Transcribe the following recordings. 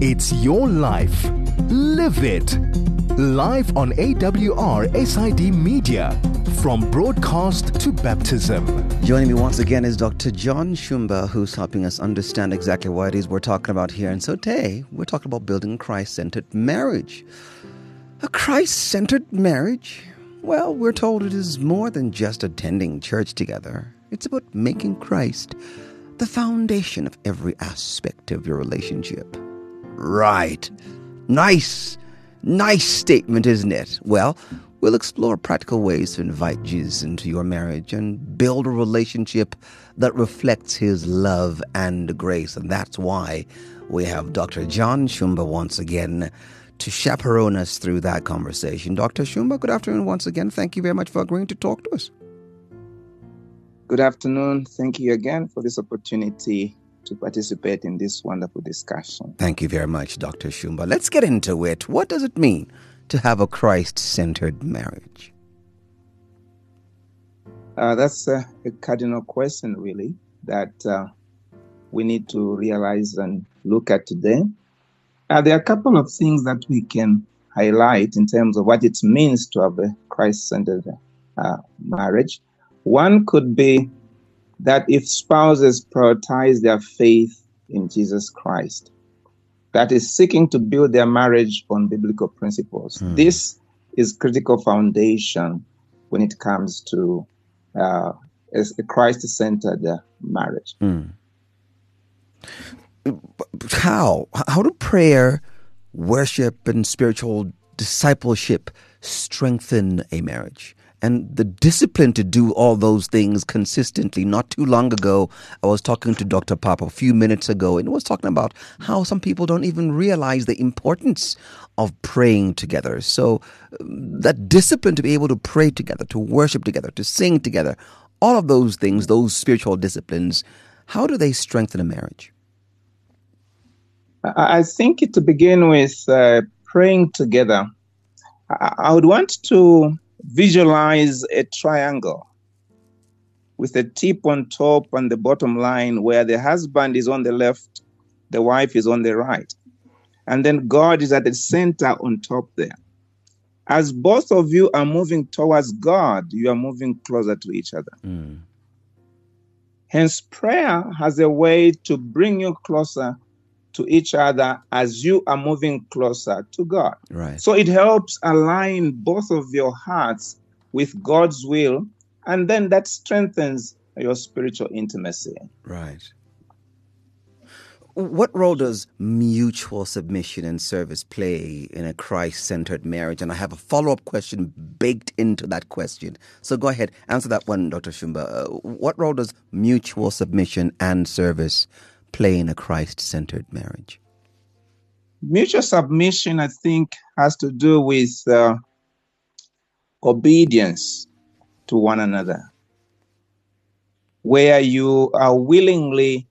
It's your life. Live it. Live on AWR SID Media. From broadcast to baptism. Joining me once again is Dr. John Shumba, who's helping us understand exactly what it is we're talking about here. And so today, we're talking about building a Christ-centered marriage. A Christ-centered marriage? Well, we're told it is more than just attending church together. It's about making Christ the foundation of every aspect of your relationship. Right. Nice statement, isn't it? Well, we'll explore practical ways to invite Jesus into your marriage and build a relationship that reflects his love and grace. And that's why we have Dr. John Shumba once again to chaperone us through that conversation. Dr. Shumba, good afternoon once again. Thank you very much for agreeing to talk to us. Good afternoon. Thank you again for this opportunity to participate in this wonderful discussion. Thank you very much, Dr. Shumba. Let's get into it. What does it mean to have a Christ-centered marriage? That's a cardinal question, really, that we need to realize and look at today. There are a couple of things that we can highlight in terms of what it means to have a Christ-centered marriage. One could be that if spouses prioritize their faith in Jesus Christ, that is seeking to build their marriage on biblical principles. This is critical foundation when it comes to a Christ-centered marriage. How do prayer, worship, and spiritual discipleship strengthen a marriage? And the discipline to do all those things consistently. Not too long ago, I was talking to Dr. Papa a few minutes ago, and was talking about how some people don't even realize the importance of praying together. So that discipline to be able to pray together, to worship together, to sing together, all of those things, those spiritual disciplines, how do they strengthen a marriage? I think to begin with praying together, I would want to visualize a triangle with a tip on top and the bottom line where the husband is on the left, the wife is on the right. And then God is at the center on top there. As both of you are moving towards God, you are moving closer to each other. Hence, prayer has a way to bring you closer to each other as you are moving closer to God. Right. So it helps align both of your hearts with God's will, and then that strengthens your spiritual intimacy. Right. What role does mutual submission and service play in a Christ-centered marriage? And I have a follow-up question baked into that question. So go ahead, answer that one, Dr. Shumba. What role does mutual submission and service play in a Christ-centered marriage? Mutual submission, I think, has to do with obedience to one another, where you are willingly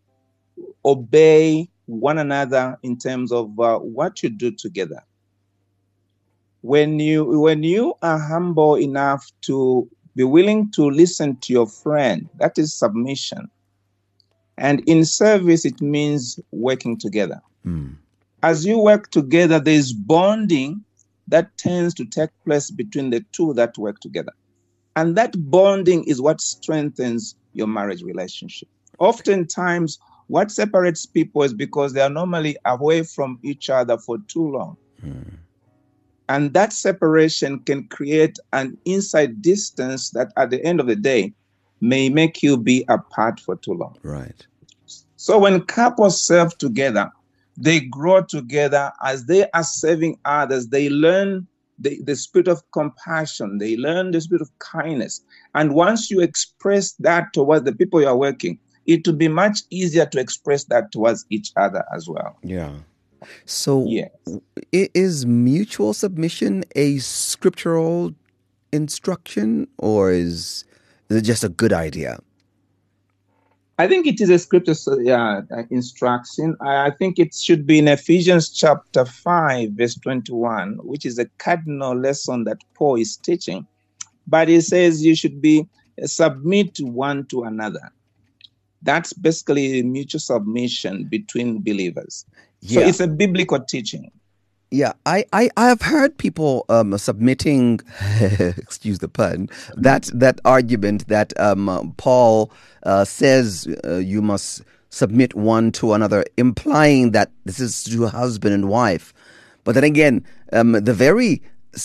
obey one another in terms of what you do together. When you are humble enough to be willing to listen to your friend, that is submission. And in service, it means working together. As you work together, there is bonding that tends to take place between the two that work together. And that bonding is what strengthens your marriage relationship. Oftentimes, what separates people is because they are normally away from each other for too long. And that separation can create an inside distance that at the end of the day may make you be apart for too long. Right. So when couples serve together, they grow together. As they are serving others, they learn the spirit of compassion. They learn the spirit of kindness. And once you express that towards the people you are working, it will be much easier to express that towards each other as well. Yeah. So yes. Is mutual submission a scriptural instruction, or is it just a good idea? I think it is a scripture instruction. I think it should be in Ephesians chapter 5, verse 21, which is a cardinal lesson that Paul is teaching. But he says you should be submit one to another. That's basically mutual submission between believers. So Yeah. it's a biblical teaching. Yeah, I have heard people submitting, excuse the pun, that argument that Paul says you must submit one to another, implying that this is to husband and wife. But then again, the very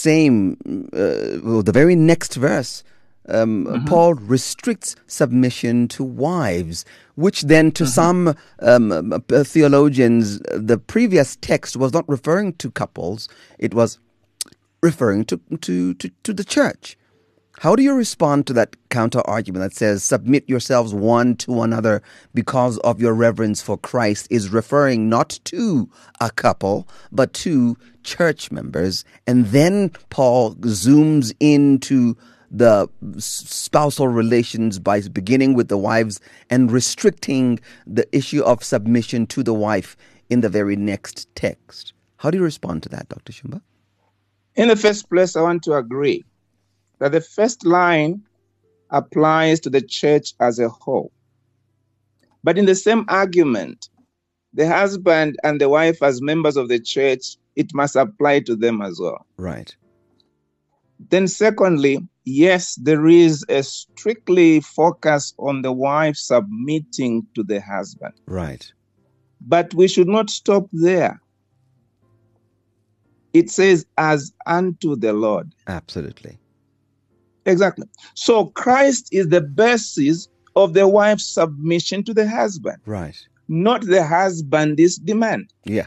the very next verse, Paul restricts submission to wives, which then to some theologians, the previous text was not referring to couples, it was referring to the church. How do you respond to that counter argument that says submit yourselves one to another because of your reverence for Christ is referring not to a couple, but to church members? And then Paul zooms into the spousal relations by beginning with the wives and restricting the issue of submission to the wife in the very next text. How do you respond to that, Dr. Shumba? In the first place, I want to agree that the first line applies to the church as a whole. But in the same argument, the husband and the wife as members of the church, it must apply to them as well. Right. Then secondly, yes, there is a strictly focus on the wife submitting to the husband. Right. But we should not stop there. It says, as unto the Lord. Absolutely. Exactly. So Christ is the basis of the wife's submission to the husband. Right. Not the husband's demand. Yeah.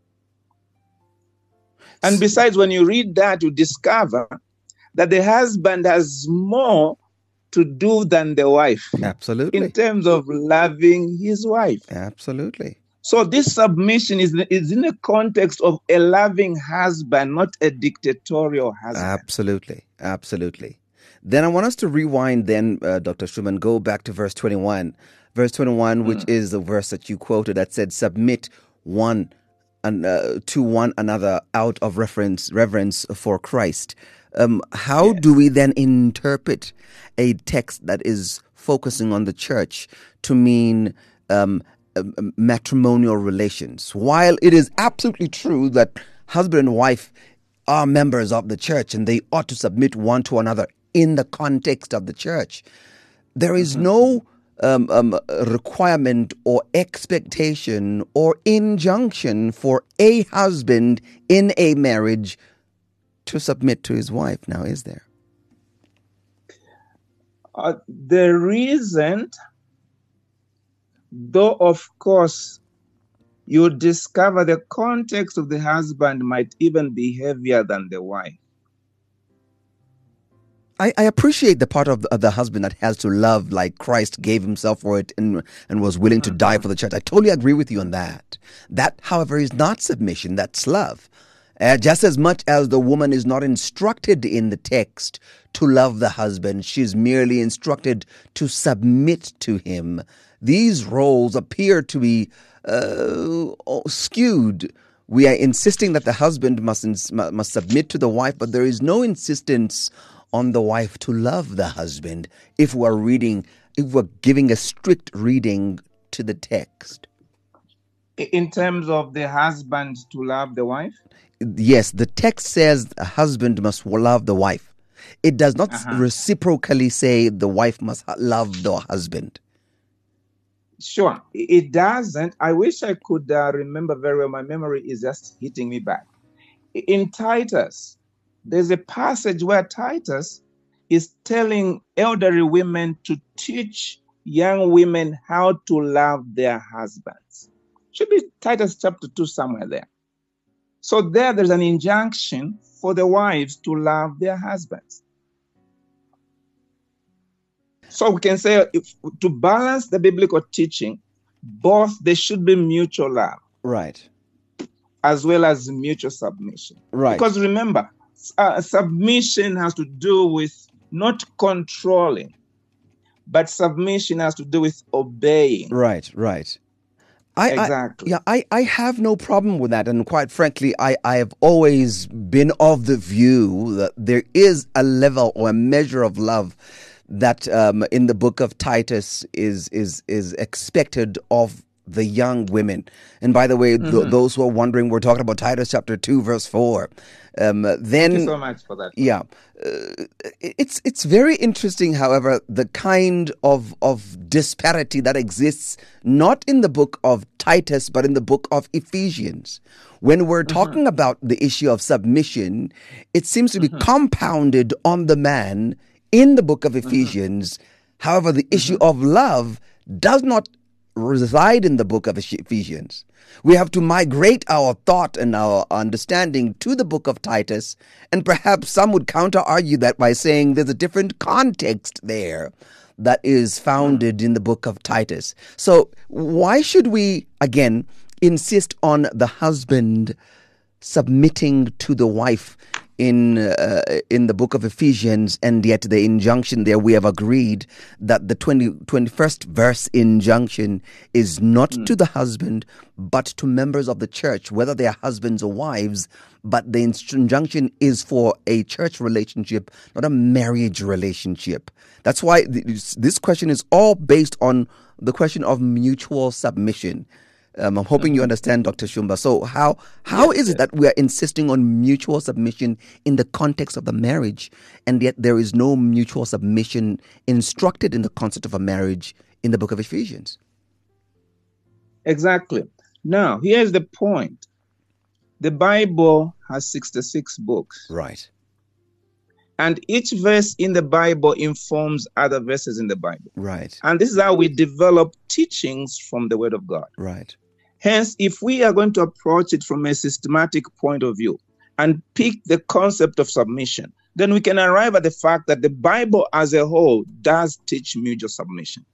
And besides, when you read that, you discover that the husband has more to do than the wife. Absolutely. In terms of loving his wife. Absolutely. So this submission is in the context of a loving husband, not a dictatorial husband. Absolutely. Absolutely. Then I want us to rewind then, Dr. Schumann, go back to verse 21. Verse 21, which is the verse that you quoted that said, submit one to one another out of reverence for Christ. How do we then interpret a text that is focusing on the church to mean matrimonial relations? While it is absolutely true that husband and wife are members of the church and they ought to submit one to another in the context of the church, there is no requirement or expectation or injunction for a husband in a marriage to submit to his wife. Now, is there? There isn't, though of course you discover the context of the husband might even be heavier than the wife. I appreciate the part of the husband that has to love like Christ gave himself for it and was willing to die for the church. I totally agree with you on that. That, however, is not submission. That's love. Just as much as the woman is not instructed in the text to love the husband, she's merely instructed to submit to him. These roles appear to be skewed. We are insisting that the husband must submit to the wife, but there is no insistence on the wife to love the husband if we're giving a strict reading to the text. In terms of the husband to love the wife? Yes, the text says the husband must love the wife. It does not reciprocally say the wife must love the husband. Sure, it doesn't. I wish I could remember very well. My memory is just hitting me back. In Titus, there's a passage where Titus is telling elderly women to teach young women how to love their husbands. Should be Titus chapter 2 somewhere there. So there's an injunction for the wives to love their husbands. So we can say to balance the biblical teaching, both there should be mutual love. Right. As well as mutual submission. Right. Because remember, submission has to do with not controlling, but submission has to do with obeying. Right. Exactly. I have no problem with that. And quite frankly, I have always been of the view that there is a level or a measure of love that in the book of Titus is expected of the young women. And by the way, those who are wondering, we're talking about Titus chapter 2, verse 4. Thank you so much for that. Yeah. It's very interesting, however, the kind of disparity that exists not in the book of Titus, but in the book of Ephesians. When we're talking about the issue of submission, it seems to be compounded on the man in the book of Ephesians. However, the issue of love does not reside in the book of Ephesians. We have to migrate our thought and our understanding to the book of Titus, and perhaps some would counter-argue that by saying there's a different context there that is founded in the book of Titus. So why should we, again, insist on the husband submitting to the wife in the book of Ephesians, and yet the injunction there, we have agreed that the 21st verse injunction is not to the husband, but to members of the church, whether they are husbands or wives, but the injunction is for a church relationship, not a marriage relationship. That's why this question is all based on the question of mutual submission. I'm hoping you understand, Dr. Shumba. So how is it that we are insisting on mutual submission in the context of the marriage, and yet there is no mutual submission instructed in the concept of a marriage in the book of Ephesians? Exactly. Now, here's the point. The Bible has 66 books. Right. And each verse in the Bible informs other verses in the Bible. Right. And this is how we develop teachings from the Word of God. Right. Hence, if we are going to approach it from a systematic point of view and pick the concept of submission, then we can arrive at the fact that the Bible as a whole does teach mutual submission.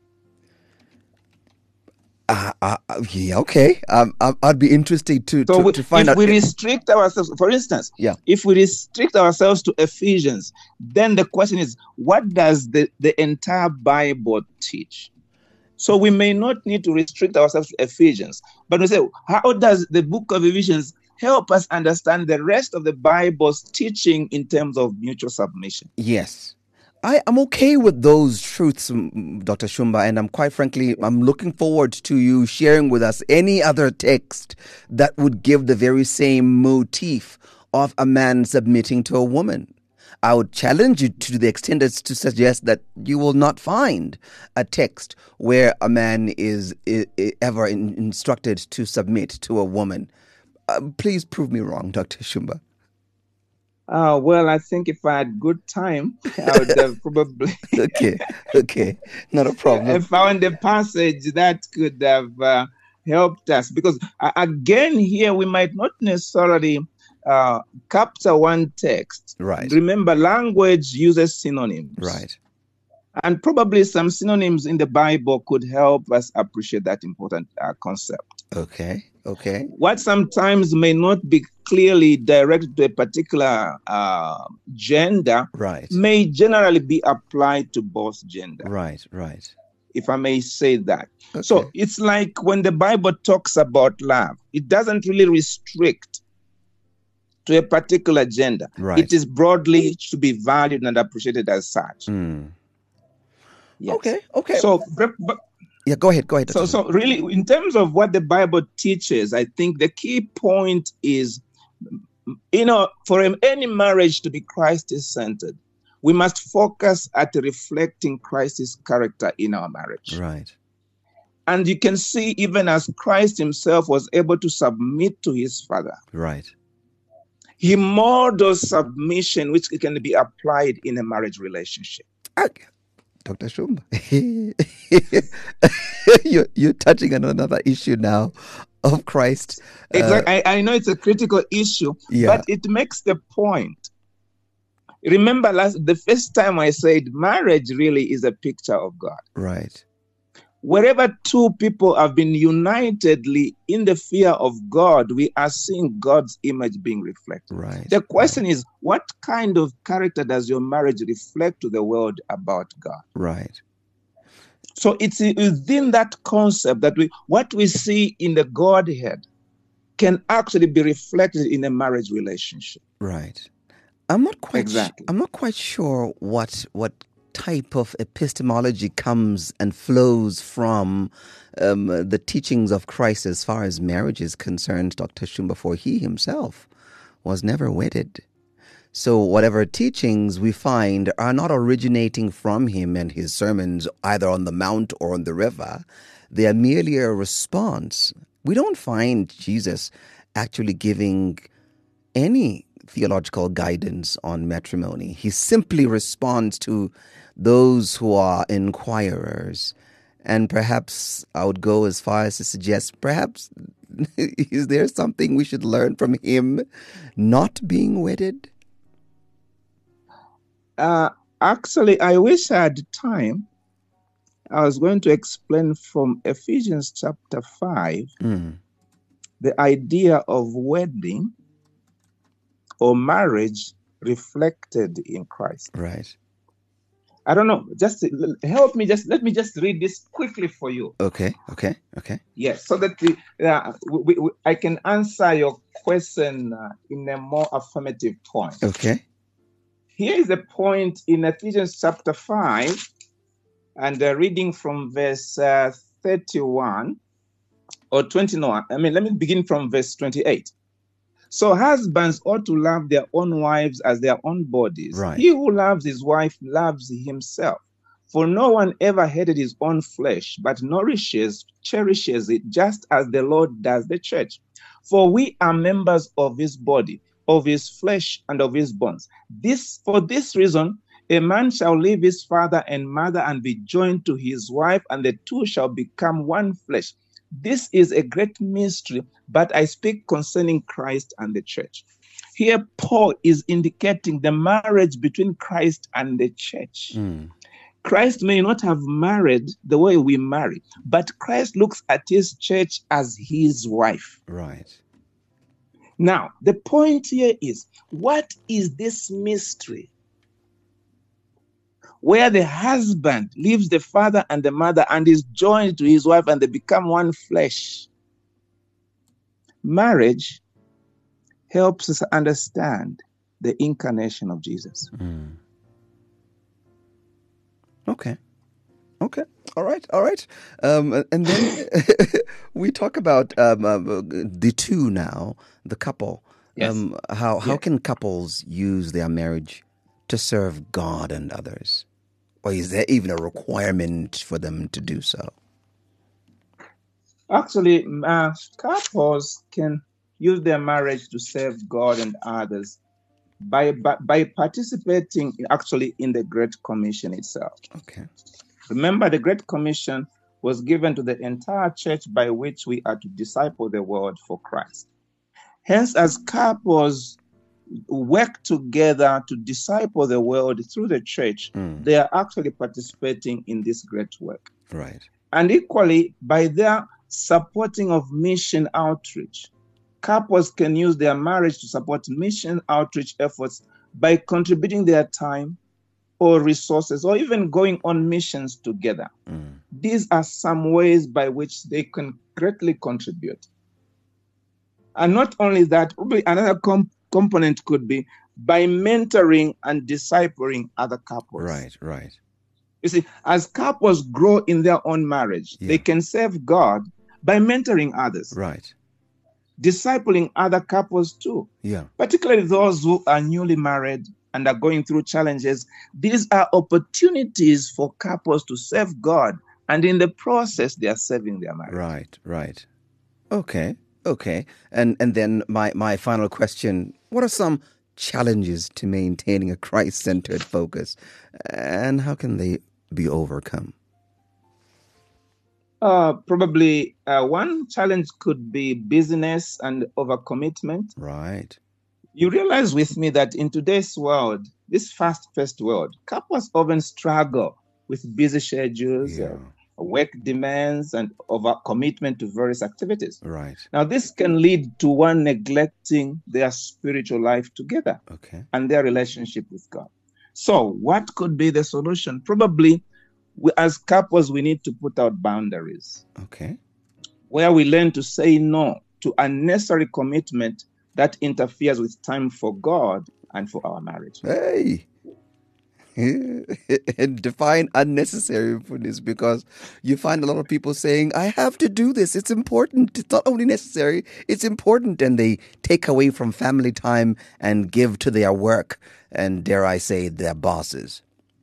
Yeah, okay. I'd be interested to find out. If we restrict ourselves, for instance, if we restrict ourselves to Ephesians, then the question is, what does the entire Bible teach? So we may not need to restrict ourselves to Ephesians, but we say, how does the book of Ephesians help us understand the rest of the Bible's teaching in terms of mutual submission? Yes. I'm okay with those truths, Dr. Shumba, and I'm looking forward to you sharing with us any other text that would give the very same motif of a man submitting to a woman. I would challenge you to the extent as to suggest that you will not find a text where a man is ever instructed to submit to a woman. Please prove me wrong, Dr. Shumba. Well, I think if I had good time, I would have probably okay, not a problem. I found a passage that could have helped us, because again, here we might not necessarily capture one text. Right. Remember, language uses synonyms. Right. And probably some synonyms in the Bible could help us appreciate that important concept. Okay. What sometimes may not be clearly directed to a particular gender, right, may generally be applied to both genders. Right. If I may say that. Okay. So it's like when the Bible talks about love, it doesn't really restrict to a particular gender. Right. It is broadly to be valued and appreciated as such. Yes. Okay. So, go ahead. So really, in terms of what the Bible teaches, I think the key point is, for any marriage to be Christ-centered, we must focus at reflecting Christ's character in our marriage. Right. And you can see, even as Christ himself was able to submit to his Father. Right. He models submission, which can be applied in a marriage relationship. Okay. Dr. Shumba, you're touching on another issue now of Christ. Exactly. I know it's a critical issue, but it makes the point. Remember, the first time I said marriage really is a picture of God. Right. Wherever two people have been unitedly in the fear of God, we are seeing God's image being reflected. Right. The question is, what kind of character does your marriage reflect to the world about God? Right. So it's within that concept that what we see in the Godhead can actually be reflected in a marriage relationship. Right. I'm not quite sure what type of epistemology comes and flows from the teachings of Christ as far as marriage is concerned, Dr. Shumba, for he himself was never wedded. So whatever teachings we find are not originating from him and his sermons either on the mount or on the river. They are merely a response. We don't find Jesus actually giving any theological guidance on matrimony. He simply responds to those who are inquirers. And perhaps I would go as far as to suggest, perhaps, is there something we should learn from him not being wedded? Actually, I wish I had time. I was going to explain from Ephesians chapter 5, the idea of wedding or marriage reflected in Christ. Right. I don't know. Just help me. Let me just read this quickly for you. Okay. Yes, so that I can answer your question in a more affirmative tone. Okay. Here is the point in Ephesians chapter 5, and reading from verse 31 or 29. Let me begin from verse 28. So husbands ought to love their own wives as their own bodies. Right. He who loves his wife loves himself. For no one ever hated his own flesh, but cherishes it, just as the Lord does the church. For we are members of his body, of his flesh, and of his bones. For this reason, a man shall leave his father and mother and be joined to his wife, and the two shall become one flesh. This is a great mystery, but I speak concerning Christ and the church. Here, Paul is indicating the marriage between Christ and the church. Christ may not have married the way we marry, but Christ looks at his church as his wife. Right. Now, the point here is, what is this mystery where the husband leaves the father and the mother and is joined to his wife and they become one flesh? Marriage helps us understand the incarnation of Jesus. Okay. All right. And then we talk about the two now, the couple. Yes. How can couples use their marriage to serve God and others? Or is there even a requirement for them to do so? Actually, couples can use their marriage to serve God and others by participating actually in the Great Commission itself. Okay. Remember, the Great Commission was given to the entire church by which we are to disciple the world for Christ. Hence, as couples work together to disciple the world through the church, they are actually participating in this great work. Right. And equally, by their supporting of mission outreach, couples can use their marriage to support mission outreach efforts by contributing their time or resources, or even going on missions together. These are some ways by which they can greatly contribute. And not only that, probably another component could be by mentoring and discipling other couples. Right. You see, as couples grow in their own marriage, they can serve God by mentoring others. Right. Discipling other couples too. Yeah. Particularly those who are newly married and are going through challenges. These are opportunities for couples to serve God, and in the process, they are serving their marriage. Right. Okay. And then my final question, what are some challenges to maintaining a Christ-centered focus, and how can they be overcome? Probably one challenge could be busyness and overcommitment. Right. You realize with me that in today's world, this fast-paced world, couples often struggle with busy schedules, work demands, and overcommitment to various activities. Right. Now, this can lead to one neglecting their spiritual life together and their relationship with God. So what could be the solution? Probably, as couples, we need to put out boundaries. Okay. Where we learn to say no to unnecessary commitment that interferes with time for God and for our marriage. Hey. And define unnecessary for this, because you find a lot of people saying, I have to do this. It's important. It's not only necessary, it's important. And they take away from family time and give to their work and, dare I say, their bosses.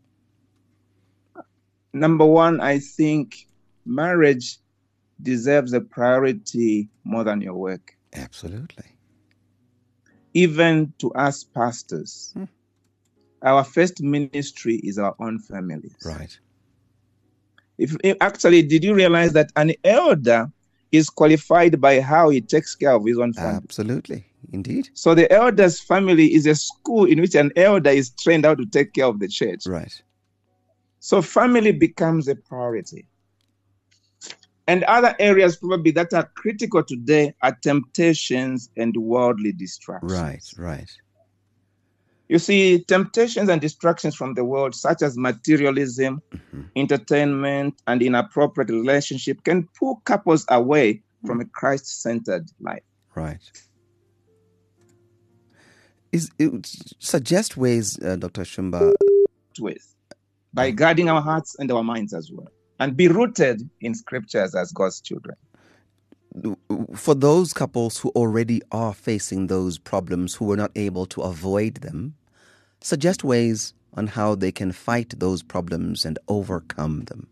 Number one, I think marriage deserves a priority more than your work. Absolutely. Even to us pastors. Our first ministry is our own families. Right. Actually, did you realize that an elder is qualified by how he takes care of his own family? Absolutely. Indeed. So the elder's family is a school in which an elder is trained how to take care of the church. Right. So family becomes a priority. And other areas probably that are critical today are temptations and worldly distractions. Right. You see, temptations and distractions from the world, such as materialism, entertainment, and inappropriate relationship, can pull couples away from a Christ-centered life. Right. Suggest ways, Dr. Shumba. Ways. By guarding our hearts and our minds as well. And be rooted in scriptures as God's children. For those couples who already are facing those problems, who are not able to avoid them, suggest ways on how they can fight those problems and overcome them.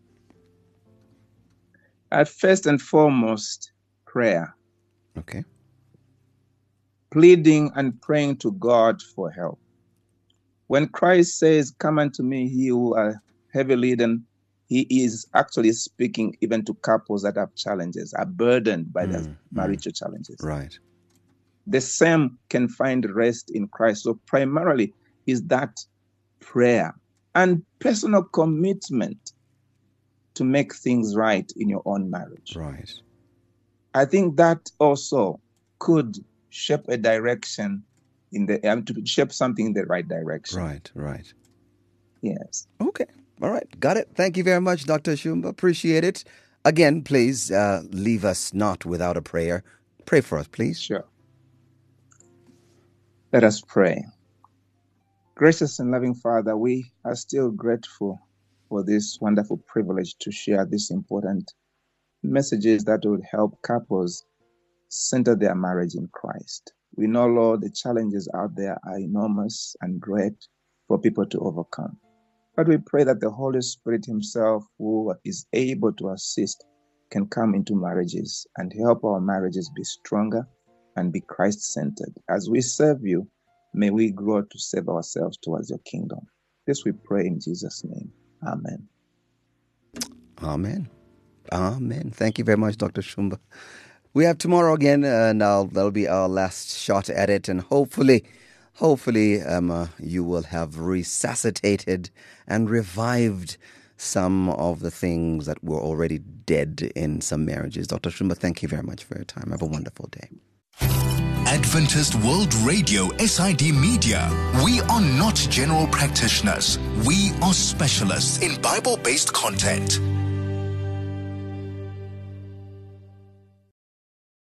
At first and foremost, prayer. Okay. Pleading and praying to God for help. When Christ says, come unto me, ye who are heavy laden, he is actually speaking even to couples that have challenges, are burdened by their marital challenges. Right. The same can find rest in Christ. So primarily is that prayer and personal commitment to make things right in your own marriage. Right. I think that also could shape a direction to shape something in the right direction. Right. Yes. Okay. All right. Got it. Thank you very much, Dr. Shumba. Appreciate it. Again, please leave us not without a prayer. Pray for us, please. Sure. Let us pray. Gracious and loving Father, we are still grateful for this wonderful privilege to share these important messages that would help couples center their marriage in Christ. We know, Lord, the challenges out there are enormous and great for people to overcome. But we pray that the Holy Spirit himself, who is able to assist, can come into marriages and help our marriages be stronger and be Christ-centered. As we serve you, may we grow to serve ourselves towards your kingdom. This we pray in Jesus' name. Amen. Amen. Thank you very much, Dr. Shumba. We have tomorrow again, and that'll be our last shot at it, and hopefully, you will have resuscitated and revived some of the things that were already dead in some marriages. Dr. Shumba, thank you very much for your time. Have a wonderful day. Adventist World Radio, SID Media. We are not general practitioners. We are specialists in Bible-based content.